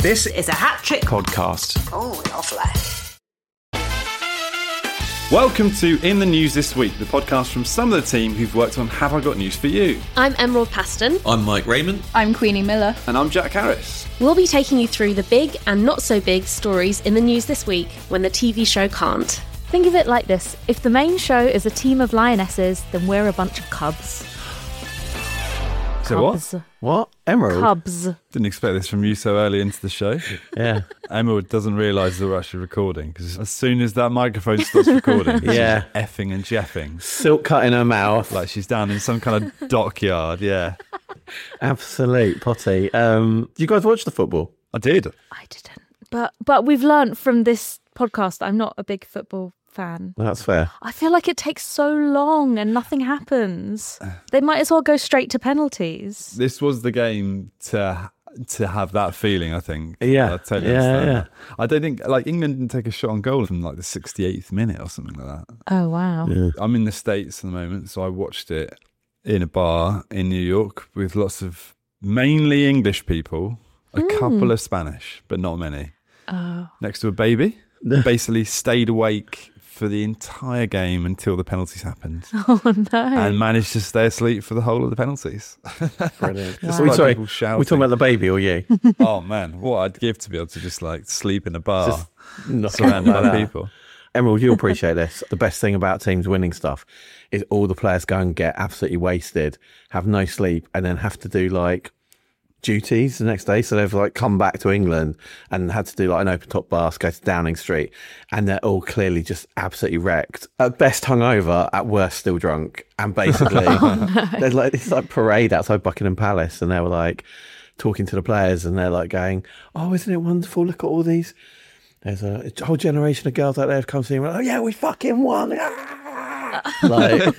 This is a Hat Trick podcast. Oh, lovely. Welcome to In the News This Week, the podcast from some of the team who've worked on Have I Got News For You? I'm Emerald Paston. I'm Mike Raymond. I'm Queenie Miller. And I'm Jack Harris. We'll be taking you through the big and not so big stories in the news this week when the TV show can't. Think of it like this. If the main show is a team of lionesses, then we're a bunch of cubs. So Cubs. What? Emerald? Cubs. Didn't expect this from you so early into the show. Yeah. Emerald doesn't realise that we're actually recording, because as soon as that microphone stops recording, Yeah. she's effing and jeffing. Silk cut in her mouth. Like she's down in some kind of dockyard, yeah. Absolute potty. You guys watch the football? I did. I didn't. But we've learnt from this podcast I'm not a big football fan. That's fair. I feel like it takes so long and nothing happens. They might as well go straight to penalties. This was the game to have that feeling, I think. Yeah. I totally understand that. I don't think, like, England didn't take a shot on goal from like the 68th minute or something like that. Oh, wow. Yeah. I'm in the States at the moment, so I watched it in a bar in New York with lots of mainly English people, a couple of Spanish, but not many. Next to a baby. Basically stayed awake for the entire game until the penalties happened. Oh, no. And managed to stay asleep for the whole of the penalties. Brilliant. Despite Sorry, people shouting. we talking about the baby or you? Oh man, what I'd give to be able to just like sleep in a bar Just not surrounded like by that. people. Emerald, you'll appreciate this. The best thing about teams winning stuff is all the players go and get absolutely wasted, have no sleep, and then have to do like duties the next day. So they've like come back to England and had to do like an open top bar, go to Downing Street, and they're all clearly just absolutely wrecked. At best hungover, at worst still drunk. And basically there's like this like parade outside Buckingham Palace, and they were like talking to the players, and they're like going, "Oh, isn't it wonderful? Look at all these. There's a whole generation of girls out there have come to me. Oh yeah, we fucking won!" like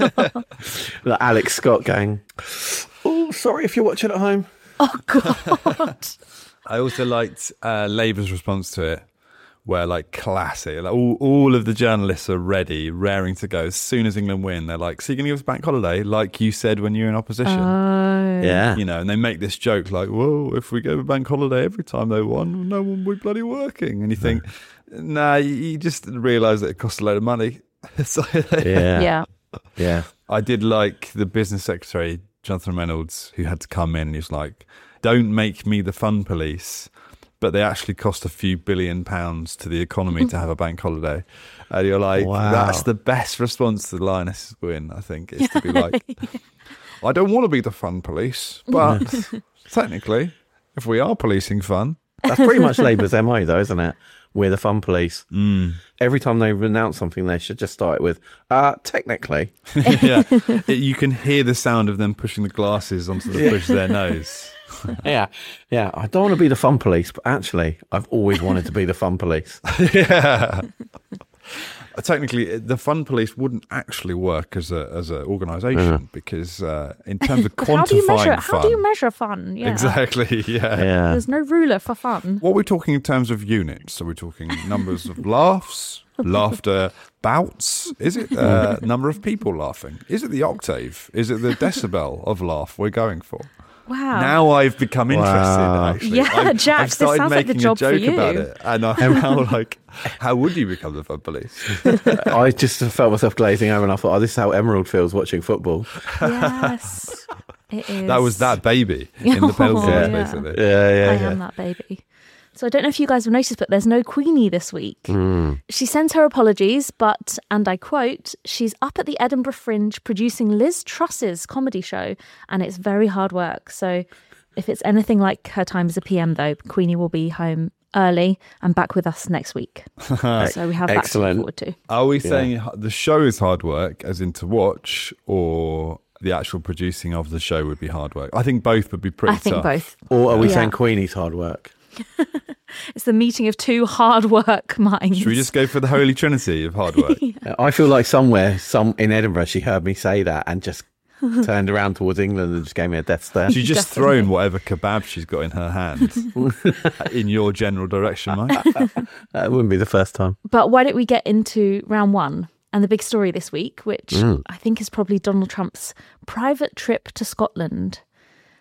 Alex Scott going, "Oh, sorry if you're watching at home." Oh, God. I also liked Labour's response to it, where like classic, like all of the journalists are ready, raring to go. As soon as England win, they're like, "So you're going to give us a bank holiday like you said when you were in opposition?" Yeah. You know, and they make this joke like, "Whoa, if we gave a bank holiday every time they won, no one would be bloody working." And you think, nah, you just realise that it costs a load of money. So, Yeah. Yeah. I did like the business secretary, Jonathan Reynolds, who had to come in and he was like, "Don't make me the fun police, but they actually cost a few £billion to the economy to have a bank holiday." And you're like, Wow. That's the best response to the Lionesses win, I think, is to be like, "I don't want to be the fun police, but technically, if we are policing fun." That's pretty much Labour's MO though, isn't it? We're the fun police. Every time they announce something, they should just start it with, technically. Yeah, you can hear the sound of them pushing the glasses onto the bridge of their nose. Yeah. Yeah. I don't want to be the fun police, but actually, I've always wanted to be the fun police. Yeah. Technically, the fun police wouldn't actually work as a organisation because in terms of quantifying How do you measure fun? Yeah. Exactly, yeah. There's no ruler for fun. What are we talking in terms of units? Are we talking numbers of laughs, laughter bouts? Is it number of people laughing? Is it the octave? Is it the decibel of laugh we're going for? Wow. Now I've become interested, actually. Yeah, Jack, I've this started sounds like the making job a joke for you. about it. And I'm now like, how would you become the fun police? I just felt myself glazing over and I thought, this is how Emerald feels watching football. Yes, it is. That was that baby in the penalty Yeah. basically. Yeah. I am that baby. So I don't know if you guys have noticed, but there's no Queenie this week. She sends her apologies, but, and I quote, she's up at the Edinburgh Fringe producing Liz Truss's comedy show, and it's very hard work. So if it's anything like her time as a PM, though, Queenie will be home early and back with us next week. So we have that to look Excellent. forward to. Are we saying the show is hard work, as in to watch, or the actual producing of the show would be hard work? I think both would be pretty I think tough. both. Or are we Yeah. saying Queenie's hard work? It's the meeting of two hard work minds. Should we just go for the Holy Trinity of hard work? I feel like somewhere, in Edinburgh, she heard me say that and just turned around towards England and just gave me a death stare. She's just Definitely. thrown whatever kebab she's got in her hand in your general direction, Mike. That wouldn't be the first time. But why don't we get into round one and the big story this week, which I think is probably Donald Trump's private trip to Scotland.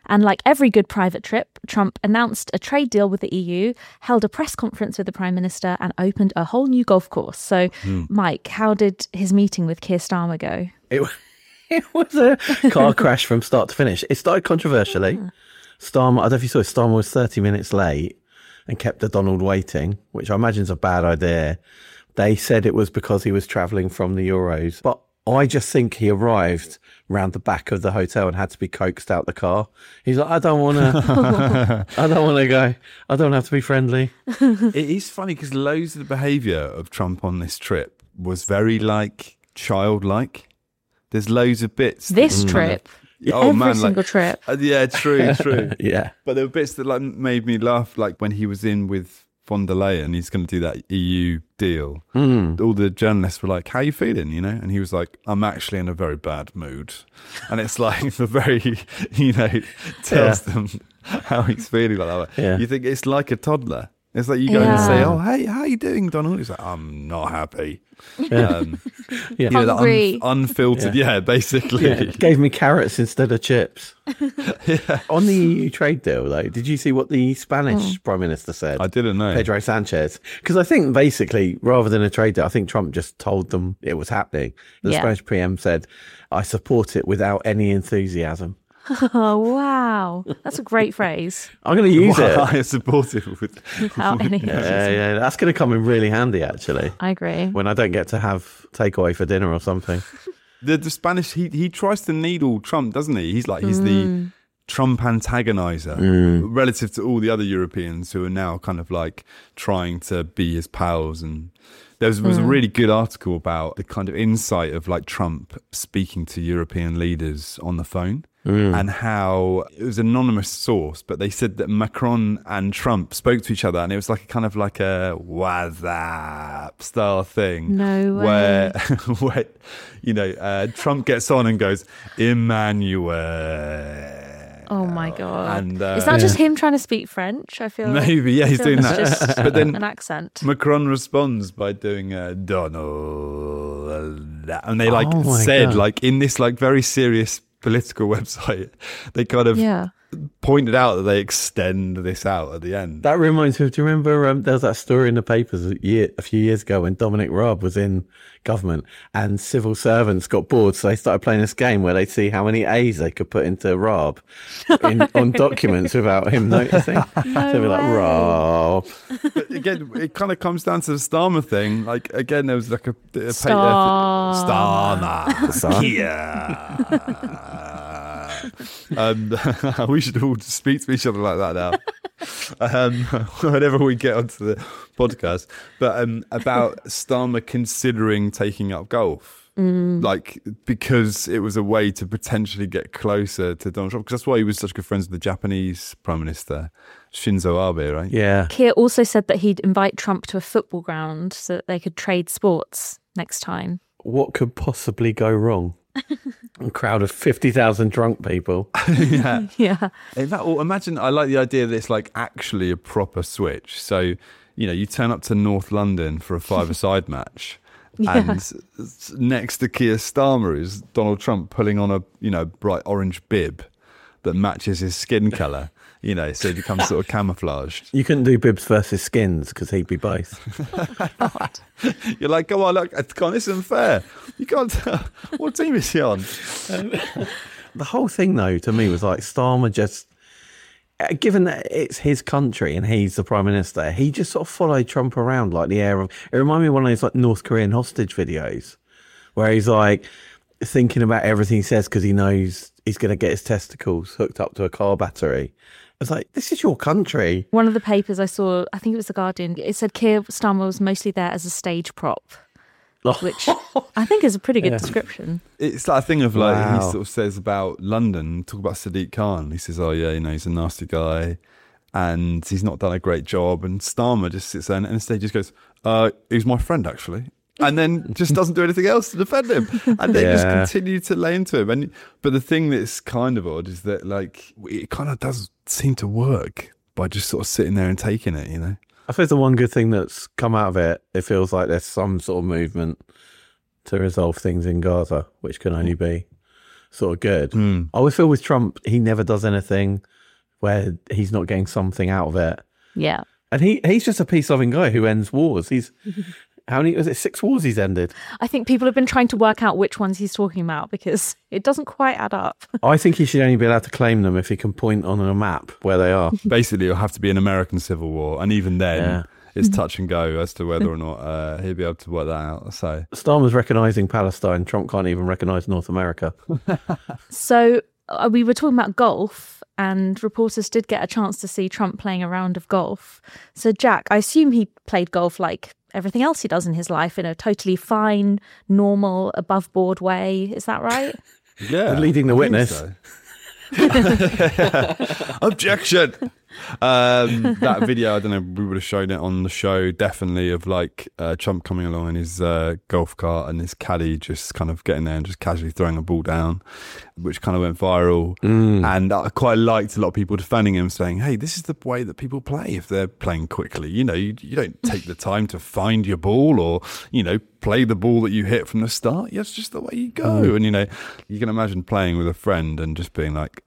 And like every good private trip, Trump announced a trade deal with the EU, held a press conference with the Prime Minister, and opened a whole new golf course. So, Mike, how did his meeting with Keir Starmer go? It was a car crash from start to finish. It started controversially. Starmer, I don't know if you saw it, Starmer was 30 minutes late and kept the Donald waiting, which I imagine is a bad idea. They said it was because he was travelling from the Euros. But I just think he arrived round the back of the hotel and had to be coaxed out the car. He's like, I don't want to go. I don't have to be friendly. It is funny because loads of the behaviour of Trump on this trip was very like childlike. There's loads of bits. This trip. Every single trip. Yeah, true. Yeah. But there were bits that like made me laugh, like when he was in with von der Leyen, he's going to do that EU deal. All the journalists were like, how are you feeling, you know? And he was like, I'm actually in a very bad mood. And it's like the very, tells them how he's feeling like that. Yeah. You think it's like a toddler. It's like you go and say, oh, hey, how you doing, Donald? He's like, I'm not happy. Hungry. Unfiltered. Yeah, basically. Yeah, gave me carrots instead of chips. On the EU trade deal, though, did you see what the Spanish Prime Minister said? I didn't know. Pedro Sanchez. Because I think basically, rather than a trade deal, I think Trump just told them it was happening. The Spanish PM said, I support it without any enthusiasm. Oh, wow. That's a great phrase. I'm going to use it. I support it Without any. Yeah, that's going to come in really handy, actually. I agree. When I don't get to have takeaway for dinner or something. The Spanish, he tries to needle Trump, doesn't he? He's the Trump antagonizer relative to all the other Europeans who are now kind of like trying to be his pals. And there was a really good article about the kind of insight of like Trump speaking to European leaders on the phone. And how it was an anonymous source, but they said that Macron and Trump spoke to each other, and it was like a kind of like a WhatsApp style thing. No way. Where Trump gets on and goes, Emmanuel. Oh my God. And, is that just him trying to speak French? I feel maybe, yeah, he's doing it's that. just But then an accent. Macron responds by doing Donald, and they God. like in this like very serious political website, they kind of pointed out that they extend this out at the end. That reminds me of, do you remember there was that story in the papers a few years ago when Dominic Raab was in government and civil servants got bored, so they started playing this game where they'd see how many A's they could put into Raab on documents without him noticing. So they'd be like, Raab. But again, it kind of comes down to the Starmer thing. Like, again, there was like a Starmer. We should all speak to each other like that now. Whenever we get onto the podcast. But about Starmer considering taking up golf. Like, because it was a way to potentially get closer to Donald Trump. Because that's why he was such good friends with the Japanese Prime Minister, Shinzo Abe, right? Yeah. Keir also said that he'd invite Trump to a football ground so that they could trade sports next time. What could possibly go wrong? A crowd of 50,000 drunk people. Yeah. Yeah. In fact, imagine, I like the idea that it's like actually a proper switch. So, you turn up to North London for a five-a-side match. And next to Keir Starmer is Donald Trump pulling on a bright orange bib that matches his skin colour, so it becomes sort of camouflaged. You couldn't do bibs versus skins because he'd be both. You're like, come on, look, this isn't fair. You can't tell. What team is he on? The whole thing, though, to me was like Starmer just, given that it's his country and he's the Prime Minister, he just sort of followed Trump around like the air of, it reminded me of one of those like North Korean hostage videos where he's like thinking about everything he says because he knows he's going to get his testicles hooked up to a car battery. It's like, this is your country. One of the papers I saw, I think it was The Guardian, it said Keir Starmer was mostly there as a stage prop, which I think is a pretty good description. It's that thing of like, he sort of says about London, talk about Sadiq Khan. He says, oh yeah, he's a nasty guy and he's not done a great job. And Starmer just sits there and instead just goes, he's my friend actually. And then just doesn't do anything else to defend him. And they just continue to lay into him. But the thing that's kind of odd is that like, it kind of does seem to work by just sort of sitting there and taking it, I suppose the one good thing that's come out of it, it feels like there's some sort of movement to resolve things in Gaza, which can only be sort of good. I always feel with Trump, he never does anything where he's not getting something out of it. Yeah. And he's just a peace-loving guy who ends wars. He's how many? Was it 6 wars he's ended? I think people have been trying to work out which ones he's talking about because it doesn't quite add up. I think he should only be allowed to claim them if he can point on a map where they are. Basically, it'll have to be an American civil war, and even then, it's touch and go as to whether or not he'll be able to work that out. So Starmer's recognising Palestine. Trump can't even recognise North America. So we were talking about golf, and reporters did get a chance to see Trump playing a round of golf. So Jack, I assume he played golf like everything else he does in his life in a totally fine, normal, above board way. Is that right? yeah, Leading the witness. So. Objection. That video, I don't know, we would have shown it on the show, definitely, of like Trump coming along in his golf cart and his caddy just kind of getting there and just casually throwing a ball down, which kind of went viral. And I quite liked a lot of people defending him, saying, hey, this is the way that people play if they're playing quickly. You know, you don't take the time to find your ball or, you know, play the ball that you hit from the start. That's just the way you go. And, you know, you can imagine playing with a friend and just being like,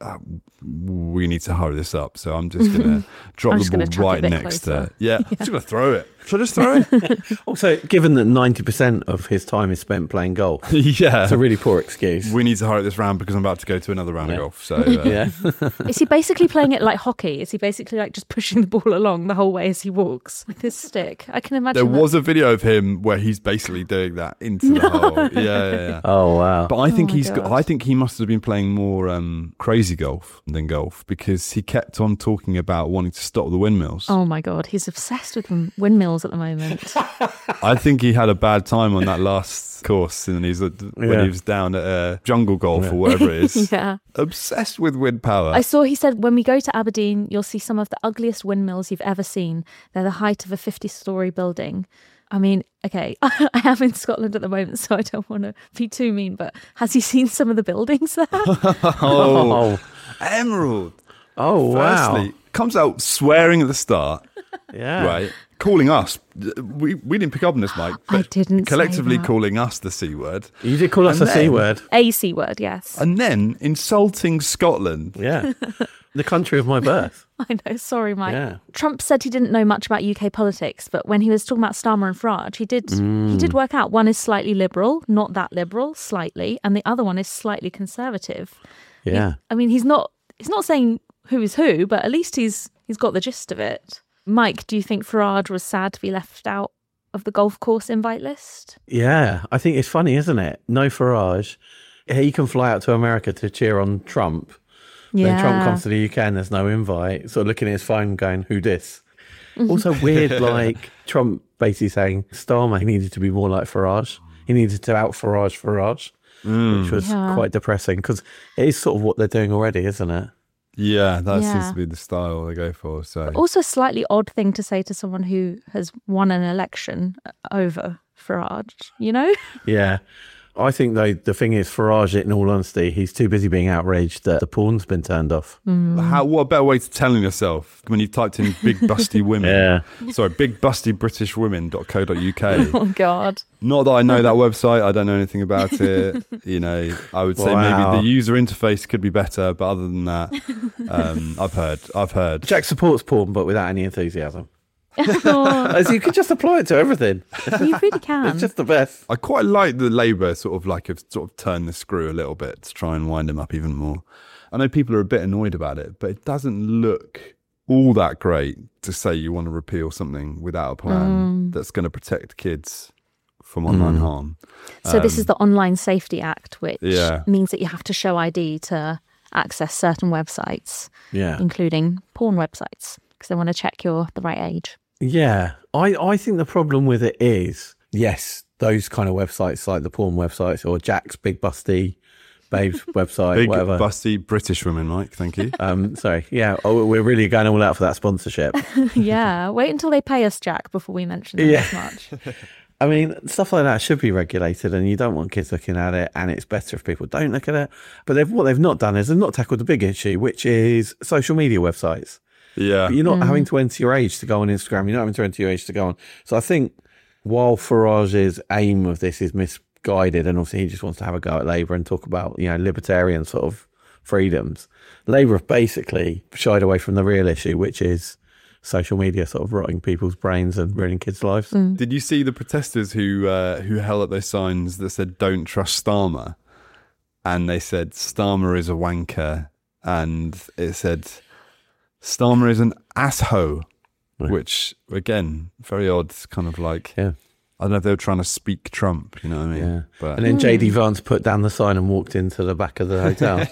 we need to hurry this up. So I'm just going to drop the ball right next to it. Yeah, I'm just going to throw it. Should I just throw it? Also, given that 90% of his time is spent playing golf, yeah, it's a really poor excuse. We need to hurry this round because I'm about to go to another round of golf. So Is he basically playing it like hockey? Is he basically like just pushing the ball along the whole way as he walks with his stick? I can imagine. There was a video of him where he's basically doing that into the hole. Yeah. Oh wow! But I think I think he must have been playing more crazy golf than golf because he kept on talking about wanting to stop the windmills. Oh my God, he's obsessed with windmills at the moment. I think he had a bad time on that last course, and when he was down at Jungle Golf or whatever it is. Yeah, obsessed with wind power. I saw he said when we go to Aberdeen, you'll see some of the ugliest windmills you've ever seen. They're the height of a 50-story building. I mean, okay, I am in Scotland at the moment, so I don't want to be too mean, but has he seen some of the buildings there? Oh, Emerald. Oh, wow. Firstly, comes out swearing at the start. Yeah. Right. Calling us. We didn't pick up on this, Mike. I didn't collectively say that. calling us the C word. You did call us a C word. A C word, yes. And then insulting Scotland. Yeah. The country of my birth. I know, sorry, Mike. Yeah. Trump said he didn't know much about UK politics, but when he was talking about Starmer and Farage, he did work out one is slightly liberal, not that liberal, slightly, and the other one is slightly conservative. Yeah. I mean, he's not saying who is who, but at least he's got the gist of it. Mike, do you think Farage was sad to be left out of the golf course invite list? Yeah. I think it's funny, isn't it? No Farage. He can fly out to America to cheer on Trump. Yeah. Then Trump comes to the UK and there's no invite. Sort of looking at his phone going, who dis? Also weird, like Trump basically saying Starmer needed to be more like Farage. He needed to out Farage, which was quite depressing because it is sort of what they're doing already, isn't it? Yeah, that seems to be the style they go for. So But also a slightly odd thing to say to someone who has won an election over Farage, you know? Yeah. I think, though, the thing is, Farage, in all honesty, he's too busy being outraged that the porn's been turned off. what a better way to tell yourself when you've typed in big busty women? Yeah. Sorry, bigbustybritishwomen.co.uk. Oh, God. Not that I know that website. I don't know anything about it. You know, I would say maybe the user interface could be better, but other than that, I've heard. Jack supports porn, but without any enthusiasm. As you could just apply it to everything. You really can. It's just the best. I quite like the Labour sort of turned the screw a little bit to try and wind him up even more. I know people are a bit annoyed about it, but it doesn't look all that great to say you want to repeal something without a plan that's going to protect kids from online harm. So this is the Online Safety Act, which means that you have to show ID to access certain websites, including porn websites, because they want to check you're the right age. Yeah, I think the problem with it is, yes, those kind of websites like the porn websites or Jack's Big Busty Babes website, Big whatever. busty British women, Mike, thank you. Sorry, yeah, we're really going all out for that sponsorship. Yeah, wait until they pay us, Jack, before we mention them as much. I mean, stuff like that should be regulated, and you don't want kids looking at it, and it's better if people don't look at it. But what they've not done is they've not tackled the big issue, which is social media websites. Yeah. But you're not having to enter your age to go on Instagram. You're not having to enter your age to go on. So I think while Farage's aim of this is guided, and obviously he just wants to have a go at Labour and talk about, libertarian sort of freedoms. Labour have basically shied away from the real issue, which is social media sort of rotting people's brains and ruining kids' lives. Did you see the protesters who held up those signs that said "Don't trust Starmer"? And they said Starmer is a wanker, and it said Starmer is an asshole, which again, very odd, kind of like, I don't know if they were trying to speak Trump, you know what I mean? Yeah. But, and then JD Vance put down the sign and walked into the back of the hotel.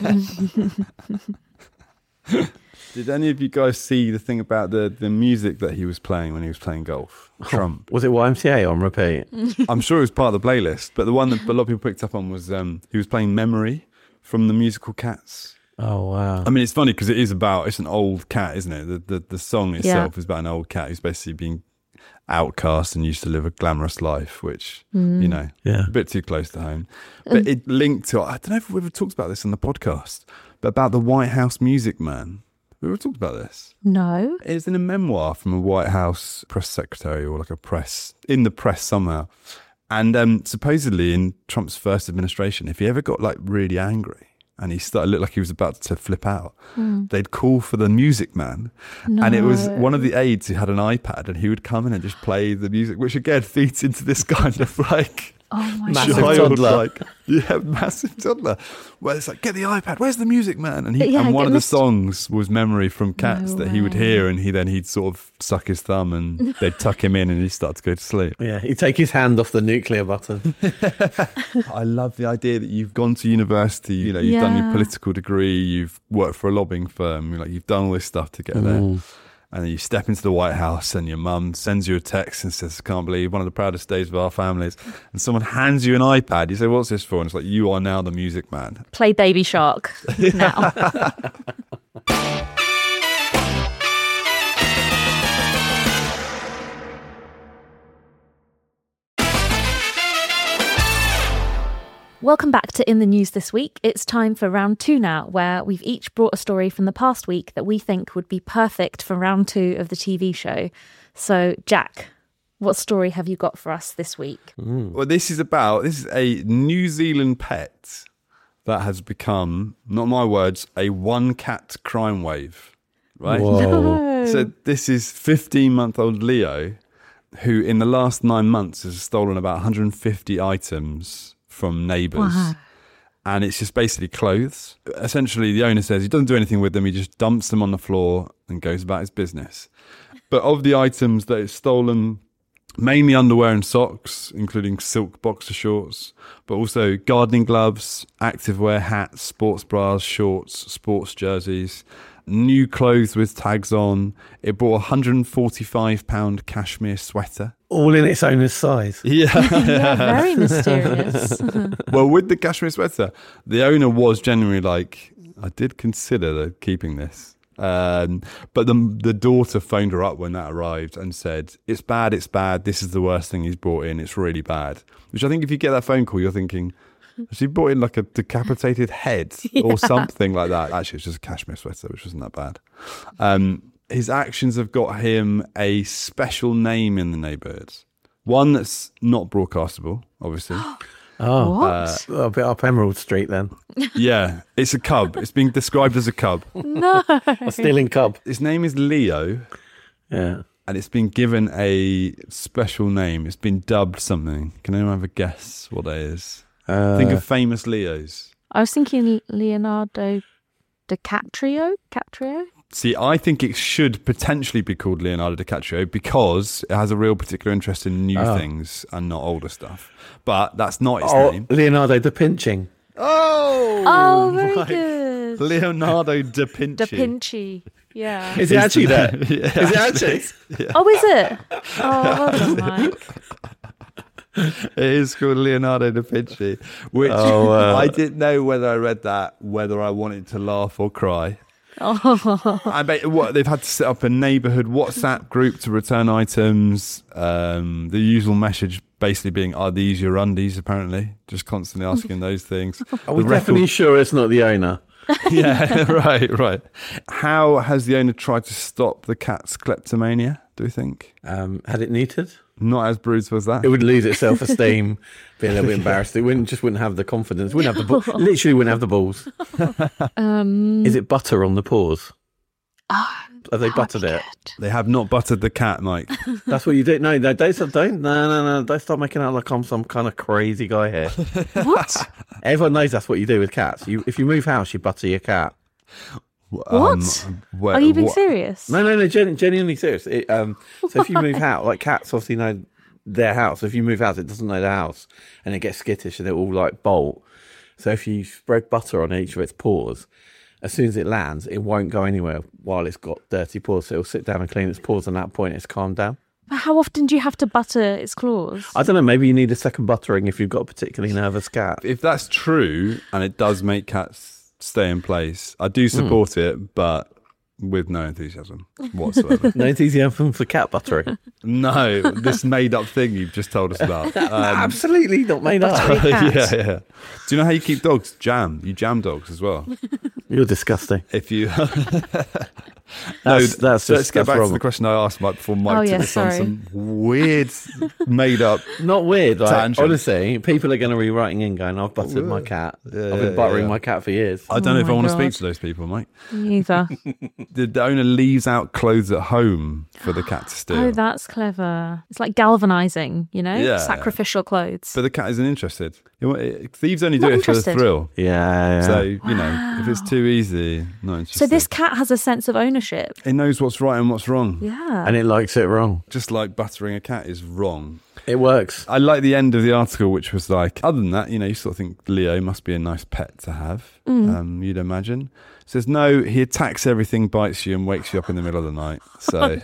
did any of you guys see the thing about the music that he was playing when he was playing golf? Trump. Was it YMCA on repeat? I'm sure it was part of the playlist, but the one that a lot of people picked up on was he was playing Memory from the musical Cats. Oh, wow. I mean, it's funny because it's an old cat, isn't it? The song itself is about an old cat who's basically being outcast and used to live a glamorous life, which, a bit too close to home. But it linked to, I don't know if we've ever talked about this on the podcast, but about the White House Music Man. We ever talked about this? No. It's in a memoir from a White House press secretary or like in the press somehow. And supposedly in Trump's first administration, if he ever got like really angry and he looked like he was about to flip out, they'd call for the Music Man. No. And it was one of the aides who had an iPad, and he would come in and just play the music, which again feeds into this kind of like massive child, toddler. Massive toddler. Well, it's like, get the iPad, where's the Music Man? And Yeah, one of the songs was Memory from Cats that he would hear, and he'd sort of suck his thumb and they'd tuck him in and he'd start to go to sleep. Yeah, he'd take his hand off the nuclear button. I love the idea that you've gone to university, you've done your political degree, you've worked for a lobbying firm, you've done all this stuff to get there. And then you step into the White House and your mum sends you a text and says, I can't believe one of the proudest days of our families. And someone hands you an iPad. You say, what's this for? And it's like, you are now the Music Man. Play Baby Shark now. Welcome back to In the News This Week. It's time for round 2 now, where we've each brought a story from the past week that we think would be perfect for round 2 of the TV show. So, Jack, what story have you got for us this week? Well, this is a New Zealand pet that has become, not my words, a one-cat crime wave, right? Whoa. So this is 15-month-old Leo, who in the last 9 months has stolen about 150 items from neighbours. Wow. And it's just basically clothes. Essentially, the owner says he doesn't do anything with them. He just dumps them on the floor and goes about his business. But of the items that it's stolen, mainly underwear and socks, including silk boxer shorts, but also gardening gloves, activewear, hats, sports bras, shorts, sports jerseys, new clothes with tags on. It bought a £145 cashmere sweater. All in its owner's size. Yeah. Very mysterious. Well, with the cashmere sweater, the owner was genuinely like, I did consider keeping this. But the daughter phoned her up when that arrived and said, it's bad, this is the worst thing he's brought in, it's really bad. Which I think if you get that phone call, you're thinking, has he brought in like a decapitated head or something like that? Actually, it's just a cashmere sweater, which wasn't that bad. His actions have got him a special name in the neighbourhood. One that's not broadcastable, obviously. What? A bit up Emerald Street then. Yeah, it's a cub. It's being described as a cub. No. A stealing cub. His name is Leo. Yeah. And it's been given a special name. It's been dubbed something. Can anyone have a guess what that is? Think of famous Leos. I was thinking Leonardo DiCaprio. See, I think it should potentially be called Leonardo DiCaprio because it has a real particular interest in new things and not older stuff. But that's not his name. Leonardo da Pinching. Oh, very good. Leonardo da Pinci. Da Pinci. Yeah. Is it actually there? Yeah, Is it actually? Yeah. Oh, is it? Oh, well done, Mike. It is called Leonardo da Vinci, which I didn't know whether I read that, whether I wanted to laugh or cry. They've had to set up a neighbourhood WhatsApp group to return items. The usual message basically being, are these your undies, apparently? Just constantly asking those things. Are we definitely sure it's not the owner? Yeah, right. How has the owner tried to stop the cat's kleptomania, do you think? Had it neutered? Not as bruised as that. It would lose its self-esteem, be a little bit embarrassed. It wouldn't have the confidence. Wouldn't have the literally wouldn't have the balls. Is it butter on the paws? Have they buttered it? They have not buttered the cat, Mike. That's what you do. No, don't start making out like I'm some kind of crazy guy here. What? Everyone knows that's what you do with cats. If you move house, you butter your cat. What? Are you being serious? No, genuinely serious. So if you move house, like cats obviously know their house. If you move house, it doesn't know the house, and it gets skittish, and it will like bolt. So if you spread butter on each of its paws, as soon as it lands, it won't go anywhere while it's got dirty paws. So it'll sit down and clean its paws, and at that point, it's calmed down. But how often do you have to butter its claws? I don't know. Maybe you need a second buttering if you've got a particularly nervous cat. If that's true, and it does make cats stay in place, I do support it, but with no enthusiasm whatsoever. No enthusiasm for cat buttering. No, this made-up thing you've just told us about. Absolutely not made up. Yeah. Do you know how you keep dogs? You jam dogs as well. You're disgusting. If you... Let's get back to the question I asked Mike before Mike took us on some weird, made-up... Not weird. Like, tangent. Honestly, people are going to be writing in going, I've buttered my cat. I've been buttering my cat for years. I don't know if I want to God. speak to those people, Mike. Neither. The owner leaves out clothes at home for the cat to steal. Oh, that's clever. It's like galvanizing, Yeah. sacrificial clothes. But the cat isn't interested. Thieves only do Not it for the interested. thrill. Yeah. So, if it's too easy, not interested. So this cat has a sense of ownership. It knows what's right and what's wrong. Yeah. And it likes it wrong. Just like buttering a cat is wrong. It works. I like the end of the article, which was like, other than that, you sort of think Leo must be a nice pet to have, you'd imagine. It says, no, he attacks everything, bites you and wakes you up in the middle of the night. So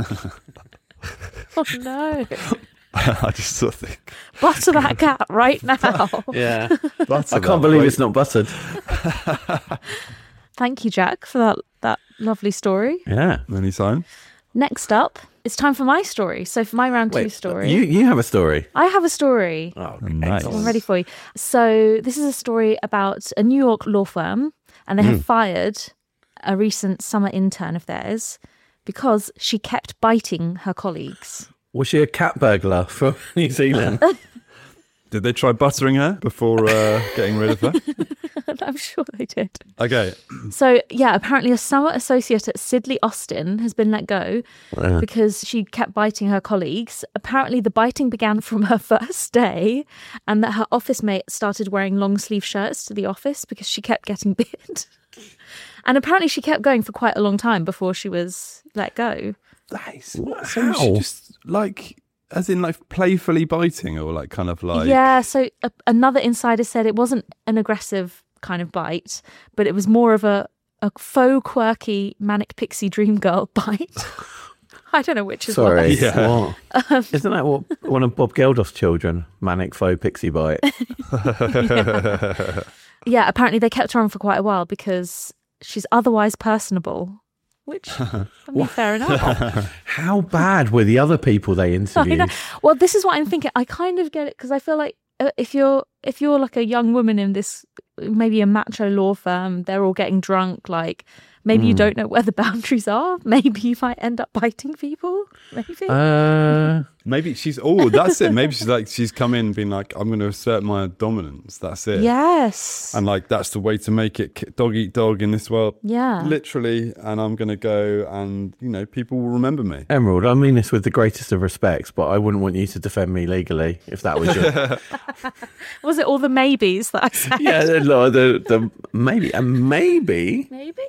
Oh no. I just sort of think... Butter that cat right now. Yeah. Butter I can't believe it's not buttered. Thank you, Jack, for that lovely story. Yeah. Anytime. Next up, it's time for my story. So for my round two story. You have a story. I have a story. Oh, Nice. I'm ready for you. So this is a story about a New York law firm, and they have fired a recent summer intern of theirs because she kept biting her colleagues. Was she a cat burglar from New Zealand? Did they try buttering her before getting rid of her? I'm sure they did. Okay. So, yeah, apparently a summer associate at Sidley Austin has been let go because she kept biting her colleagues. Apparently the biting began from her first day, and that her office mate started wearing long sleeve shirts to the office because she kept getting bit. And apparently she kept going for quite a long time before she was let go. So she just as in playfully biting, or kind of like... Yeah, so another insider said it wasn't an aggressive kind of bite, but it was more of a faux quirky manic pixie dream girl bite. I don't know which is Sorry. what. Yeah. What? Isn't that what one of Bob Geldof's children, manic faux pixie bite? Yeah, apparently they kept her on for quite a while because she's otherwise personable. Which, I mean, fair enough. How bad were the other people they interviewed? Well, this is what I'm thinking. I kind of get it because I feel like if you're like a young woman in this, maybe a macho law firm, they're all getting drunk. Like maybe you don't know where the boundaries are. Maybe you might end up biting people. Maybe. Maybe she's... Oh, that's it. Maybe she's come in and been like, I'm going to assert my dominance. That's it. Yes. And that's the way to make it dog eat dog in this world. Yeah. Literally. And I'm going to go and, people will remember me. Emerald, I mean this with the greatest of respects, but I wouldn't want you to defend me legally if that was your... Was it all the maybes that I said? Yeah, the maybe and maybe.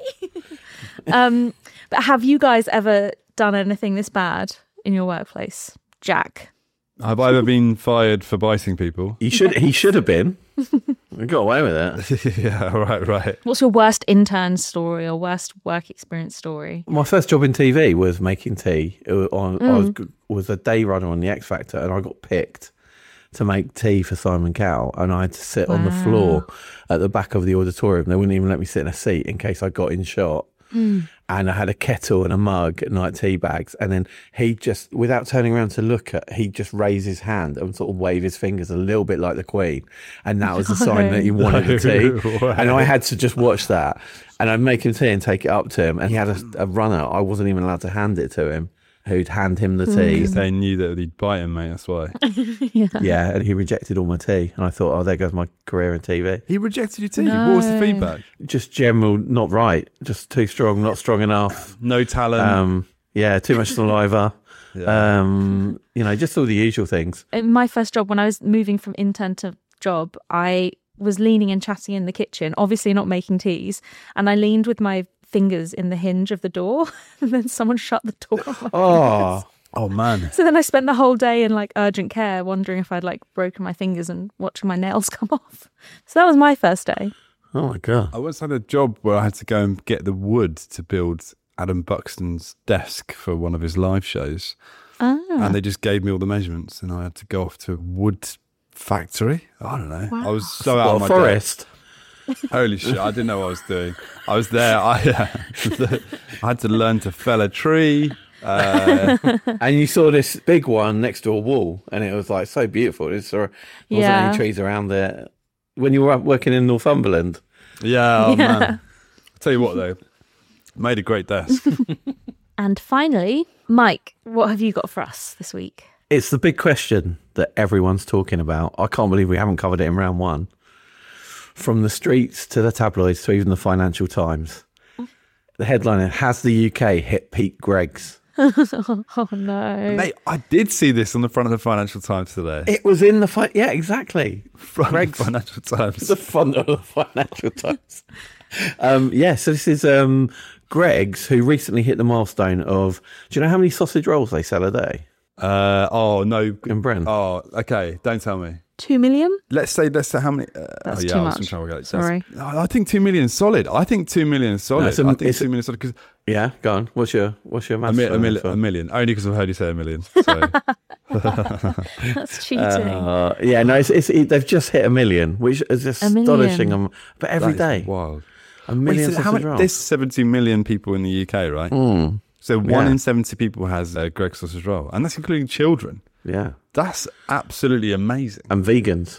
But have you guys ever done anything this bad in your workplace, Jack? Have I ever been fired for biting people? He should have been. We got away with it. Yeah, right. What's your worst intern story or worst work experience story? My first job in TV was making tea. I was a day runner on the X Factor, and I got picked to make tea for Simon Cowell, and I had to sit on the floor at the back of the auditorium. They wouldn't even let me sit in a seat in case I got in shot. And and I had a kettle and a mug and like tea bags. And then he just, without turning around to look at, he just raised his hand and sort of waved his fingers a little bit like the Queen. And that was a sign that he wanted the tea. And I had to just watch that. And I'd make him tea and take it up to him. And he had a runner. I wasn't even allowed to hand it to him, who'd hand him the tea. Because they knew that he'd bite him, mate. That's why. Yeah, and he rejected all my tea. And I thought, oh, there goes my career in TV. He rejected your tea. What was the feedback? Just general, not right. Just too strong, not strong enough. No talent. Yeah, too much saliva. Just all the usual things. In my first job, when I was moving from intern to job, I was leaning and chatting in the kitchen, obviously not making teas, and I leaned with my fingers in the hinge of the door, and then someone shut the door on my fingers. Oh man. So then I spent the whole day in like urgent care wondering if I'd like broken my fingers and watching my nails come off. So that was my first day. Oh my God. I once had a job where I had to go and get the wood to build Adam Buxton's desk for one of his live shows. And they just gave me all the measurements and I had to go off to a wood factory. I don't know. Wow. I was so out of my forest. depth. Holy shit, I didn't know what I was doing. I was there. I had to learn to fell a tree. And you saw this big one next to a wall and it was like so beautiful. There wasn't any trees around there. When you were working in Northumberland. Yeah, man. I'll tell you what though, made a great desk. And finally, Mike, what have you got for us this week? It's the big question that everyone's talking about. I can't believe we haven't covered it in round one. From the streets to the tabloids to even the Financial Times. The headline, has the UK hit peak Greggs? Oh no. Mate, I did see this on the front of the Financial Times today. It was in the yeah, exactly. Front of the Financial Times. The front of the Financial Times. So this is Greggs, who recently hit the milestone of, do you know how many sausage rolls they sell a day? No. In Britain? Oh, okay. Don't tell me. 2 million? Let's say how many. That's too much. Sorry. I think 2 million is solid. I think 2 million is solid. No, I think 2 million is solid because yeah, go on. What's your maths? a million. Only because I've heard you say a million. So. That's cheating. They've just hit 1 million, which is astonishing. But every day, wild. 1 million. There's 70 million people in the UK, right? Mm. So 1 in 70 people has a Greggs sausage roll, and that's including children. Yeah, that's absolutely amazing. And vegans.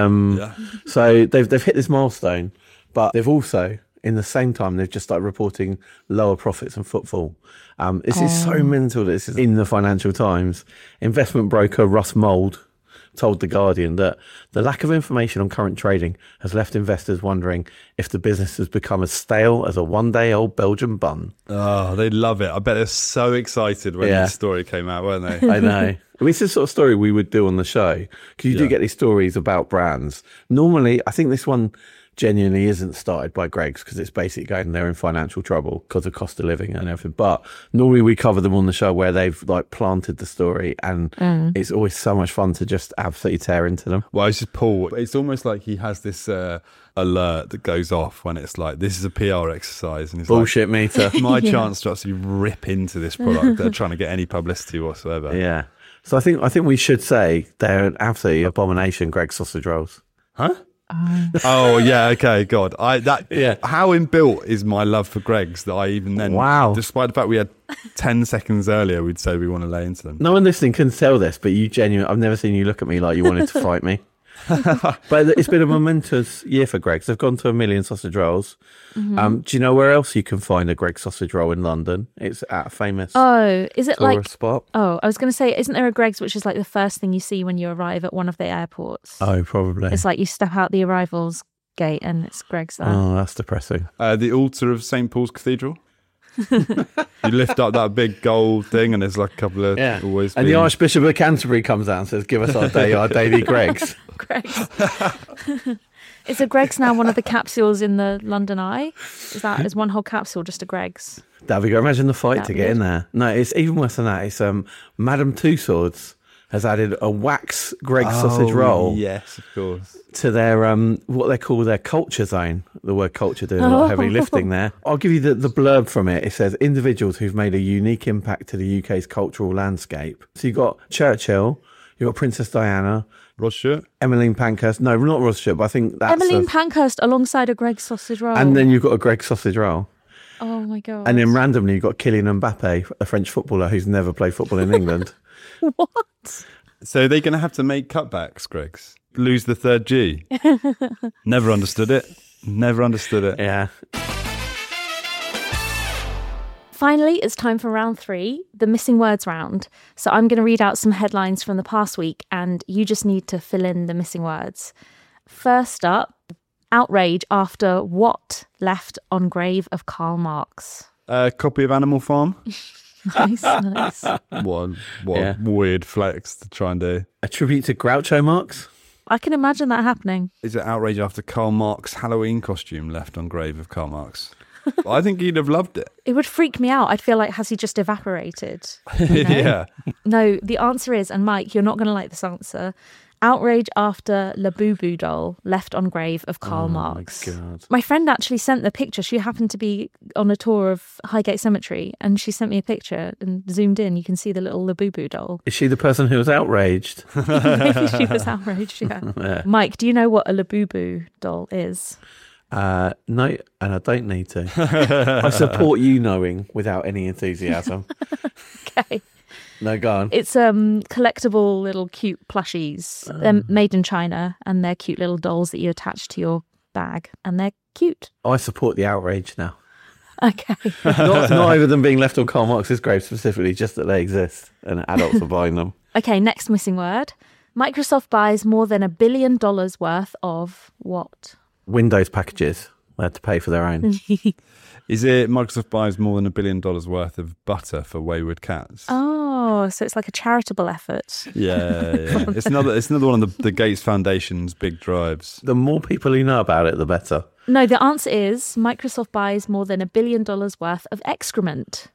So they've hit this milestone, but they've also, in the same time, they've just started reporting lower profits and footfall. This is so mental. This is in the Financial Times. Investment broker Russ Mould told The Guardian that the lack of information on current trading has left investors wondering if the business has become as stale as a one-day-old Belgian bun. Oh, they love it. I bet they're so excited when this story came out, weren't they? I know. It's the sort of story we would do on the show, because you do get these stories about brands. Normally, I think this one genuinely isn't started by Greggs, because it's basically going they're in financial trouble because of cost of living and everything. But normally we cover them on the show where they've like planted the story, and it's always so much fun to just absolutely tear into them. Well, it's just Paul. It's almost like he has this alert that goes off when it's like, this is a PR exercise, and it's bullshit meter. My chance to actually rip into this product. They're trying to get any publicity whatsoever. Yeah. So I think we should say they're an absolutely abomination, Greggs sausage rolls. Huh? Oh yeah, okay, God. How inbuilt is my love for Greggs that I even then, despite the fact we had 10 seconds earlier, we'd say we want to lay into them. No one listening can tell this, but you genuinely, I've never seen you look at me like you wanted to fight me. But it's been a momentous year for Greggs. They've gone to 1 million sausage rolls. Do you know where else you can find a Greggs sausage roll in London? It's at a famous is it tourist spot. Oh, I was going to say, isn't there a Greggs which is like the first thing you see when you arrive at one of the airports? Oh, probably. It's like you step out the arrivals gate and it's Greggs there. Oh, that's depressing. The altar of St. Paul's Cathedral. You lift up that big gold thing and there's like a couple of always and the Archbishop of Canterbury comes out and says, give us our daily Greggs. Greggs. Is a Greggs now one of the capsules in the London Eye? Is one whole capsule just a Greggs? That'd be great. Imagine the fight to get in there. No, it's even worse than that. It's Madame Tussauds has added a wax Greggs sausage roll. Yes, of course. To their what they call their culture zone. The word culture doing a lot of heavy lifting there. I'll give you the blurb from it. It says individuals who've made a unique impact to the UK's cultural landscape. So you've got Churchill, you've got Princess Diana, Rod Stewart, Emmeline Pankhurst. No, not Rod Stewart, but I think that's Emmeline Pankhurst alongside a Greggs sausage roll. And then you've got a Greggs sausage roll. Oh my God. And then randomly you've got Kylian Mbappe, a French footballer who's never played football in England. What? So they're going to have to make cutbacks, Greggs. Lose the third G. Never understood it. Never understood it. Yeah. Finally, it's time for round 3, the missing words round. So I'm going to read out some headlines from the past week and you just need to fill in the missing words. First up, outrage after what left on grave of Karl Marx? A copy of Animal Farm. Nice. What Yeah. weird flex to try and do. A tribute to Groucho Marx? I can imagine that happening. Is it outrage after Karl Marx Halloween costume left on grave of Karl Marx? I think he'd have loved it. It would freak me out. I'd feel like, has he just evaporated? You know? Yeah. No, the answer is, and Mike, you're not going to like this answer, outrage after Labubu doll left on grave of Karl Marx. My God. My friend actually sent the picture. She happened to be on a tour of Highgate Cemetery and she sent me a picture and zoomed in. You can see the little Labubu doll. Is she the person who was outraged? Maybe she was outraged, yeah. Mike, do you know what a Labubu doll is? No, and I don't need to. I support you knowing without any enthusiasm. Okay. No, go on. It's collectible little cute plushies. They're made in China and they're cute little dolls that you attach to your bag and they're cute. I support the outrage now. Okay. Not over them being left on Karl Marx's grave specifically, just that they exist and adults are buying them. Okay, next missing word. Microsoft buys more than $1 billion worth of what? Windows packages. They had to pay for their own. Is it Microsoft buys more than $1 billion worth of butter for wayward cats? Oh, so it's like a charitable effort. Yeah. It's another one of the Gates Foundation's big drives. The more people who know about it, the better. No, the answer is Microsoft buys more than $1 billion worth of excrement.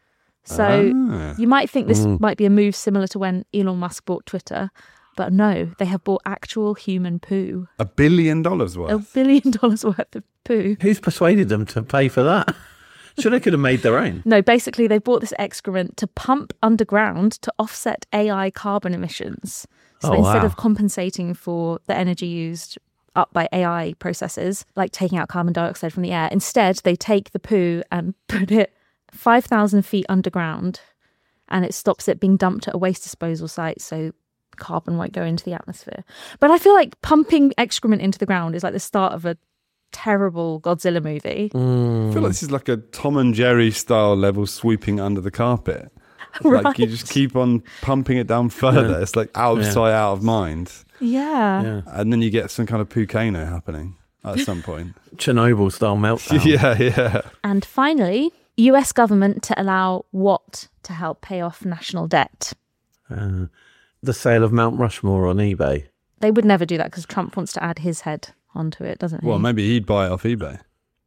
So you might think this might be a move similar to when Elon Musk bought Twitter, but no, they have bought actual human poo. $1 billion worth? $1 billion worth of poo. Who's persuaded them to pay for that? Sure, they could have made their own. No, basically they bought this excrement to pump underground to offset AI carbon emissions. So instead of compensating for the energy used up by AI processes, like taking out carbon dioxide from the air, instead they take the poo and put it 5,000 feet underground and it stops it being dumped at a waste disposal site so carbon won't go into the atmosphere. But I feel like pumping excrement into the ground is like the start of a terrible Godzilla movie. I feel like this is like a Tom and Jerry style level sweeping under the carpet. Right. Like you just keep on pumping it down further. Yeah. It's like out of sight, out of mind. Yeah. And then you get some kind of Pukano happening at some point. Chernobyl style meltdown. Yeah. And finally, US government to allow what to help pay off national debt? The sale of Mount Rushmore on eBay. They would never do that because Trump wants to add his head onto it, doesn't he? Well, maybe he'd buy it off eBay.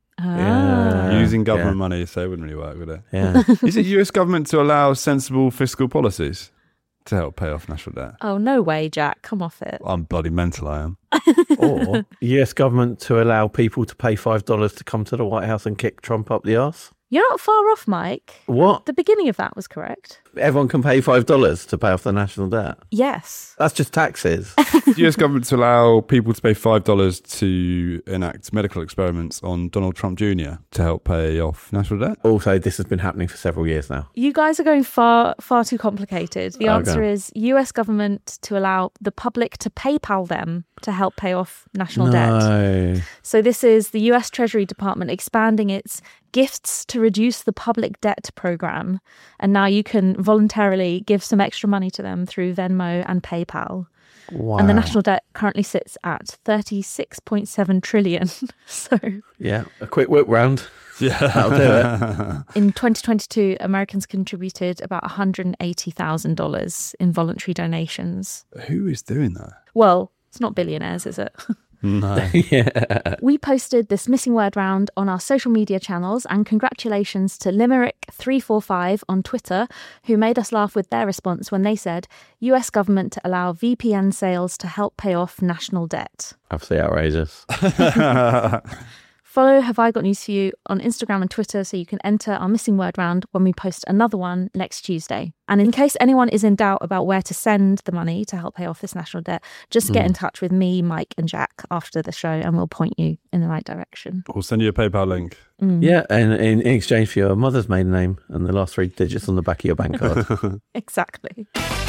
Yeah. Using government money, so it wouldn't really work, would it? Yeah. Is it US government to allow sensible fiscal policies to help pay off national debt? Oh, no way, Jack. Come off it. I'm bloody mental, I am. Or US government to allow people to pay $5 to come to the White House and kick Trump up the arse. You're not far off, Mike. What? The beginning of that was correct. Everyone can pay $5 to pay off their national debt. Yes. That's just taxes. The US government to allow people to pay $5 to enact medical experiments on Donald Trump Jr. to help pay off national debt. Also, this has been happening for several years now. You guys are going far too complicated. The answer is US government to allow the public to PayPal them to help pay off national debt. So this is the US Treasury Department expanding its gifts to reduce the public debt program. And now you can voluntarily give some extra money to them through Venmo and PayPal. Wow. And the national debt currently sits at 36.7 trillion. So Yeah, a quick whip round. Yeah. That'll do it. in 2022, Americans contributed about $180,000 in voluntary donations. Who is doing that? Well, it's not billionaires, is it? No. Yeah. We posted this missing word round on our social media channels, and congratulations to Limerick345 on Twitter, who made us laugh with their response when they said, US government to allow VPN sales to help pay off national debt. Absolutely outrageous. Follow Have I Got News For You on Instagram and Twitter so you can enter our missing word round when we post another one next Tuesday. And in case anyone is in doubt about where to send the money to help pay off this national debt, just get in touch with me, Mike and Jack after the show and we'll point you in the right direction. We'll send you a PayPal link. Yeah, and in exchange for your mother's maiden name and the last 3 digits on the back of your bank card. Exactly.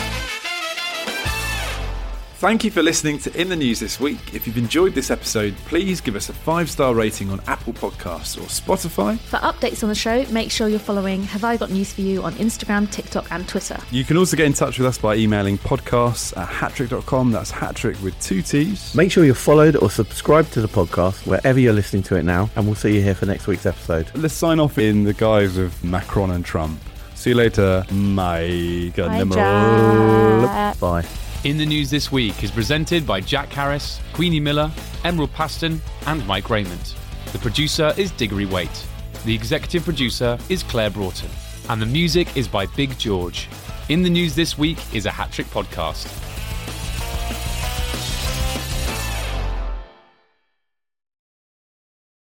Thank you for listening to In the News This Week. If you've enjoyed this episode, please give us a 5-star rating on Apple Podcasts or Spotify. For updates on the show, make sure you're following Have I Got News For You on Instagram, TikTok and Twitter. You can also get in touch with us by emailing podcasts@hattrick.com. That's Hattrick with 2 T's. Make sure you're followed or subscribed to the podcast wherever you're listening to it now, and we'll see you here for next week's episode. Let's sign off in the guise of Macron and Trump. See you later. Bye, Jack. Bye. In the News This Week is presented by Jack Harris, Queenie Miller, Emerald Paston and Mike Raymond. The producer is Diggory Waite. The executive producer is Claire Broughton. And the music is by Big George. In the News This Week is a Hattrick podcast.